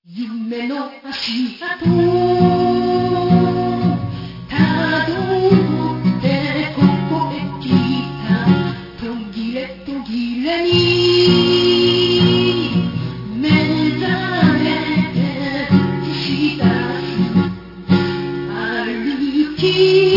夢の足跡たどってここへ来た途切れ途切れに目覚めて映し出す歩き